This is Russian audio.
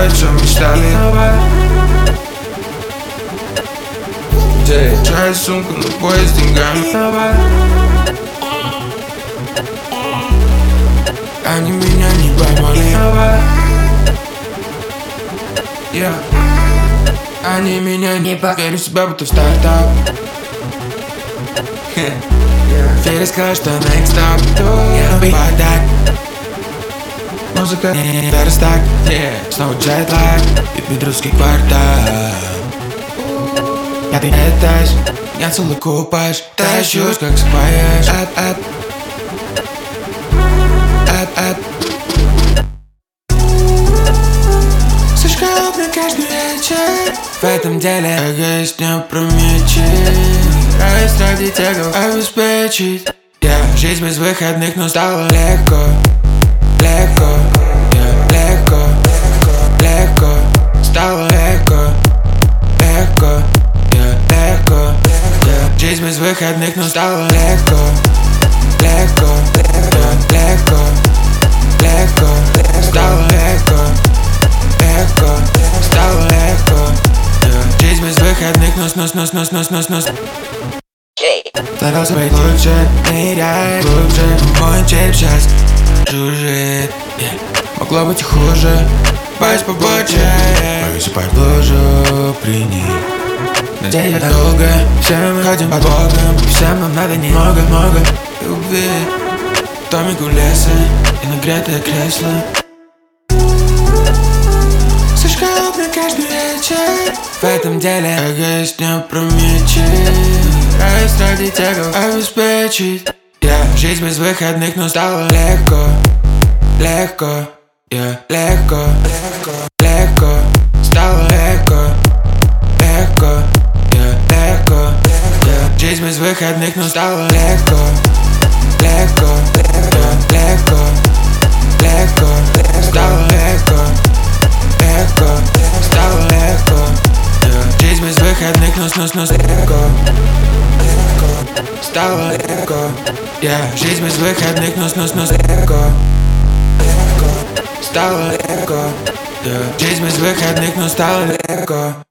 о чем мечтали. Чай, сумку, на поезд с деньгами. Они меня не поймали. Они меня не поверю в себя, будто в стартап. Ферри сказал, что next stop. Подать. Музыка не верстак. Снова джетлаг и петрусский квартал. Пятый этаж, я целый купаж. Тащусь, как спаешь. Слишком на каждый вечер. В этом деле эгоист не опрометчив. Ради ради тягов обеспечить. Жизнь без выходных, но стало легко. Легко, легко, легко. Стало легко. Легко, легко. Жизнь без выходных, но стало легко. Легко, легко, легко. Стало легко. Легко, стало легко. Жизнь без выходных, нос. Старался быть лучше, ныряй глубже. Мой чип сейчас жужжит. Могло быть и хуже, боюсь побольше. Повесу в лужу, прини. Надеюсь долго, все мы ходим под Богом. Всем нам надо немного любви. Домик у леса и нагретое кресло. Слишком на каждый вечер. В этом деле эгоист не опрометчив. Ради тягов обеспечить. Жизнь без выходных, но стало легко. Легко, легко, легко. Стало легко. Легко, легко. Жизнь без выходных, но стало легко. Легко, легко, легко. Стало легко. Легко, стало легко. Жизнь без выходных, нос легко. Стало легко. Жизнь без выходных, нос легко. Стало легко. Жизнь без выходных, но стало легко.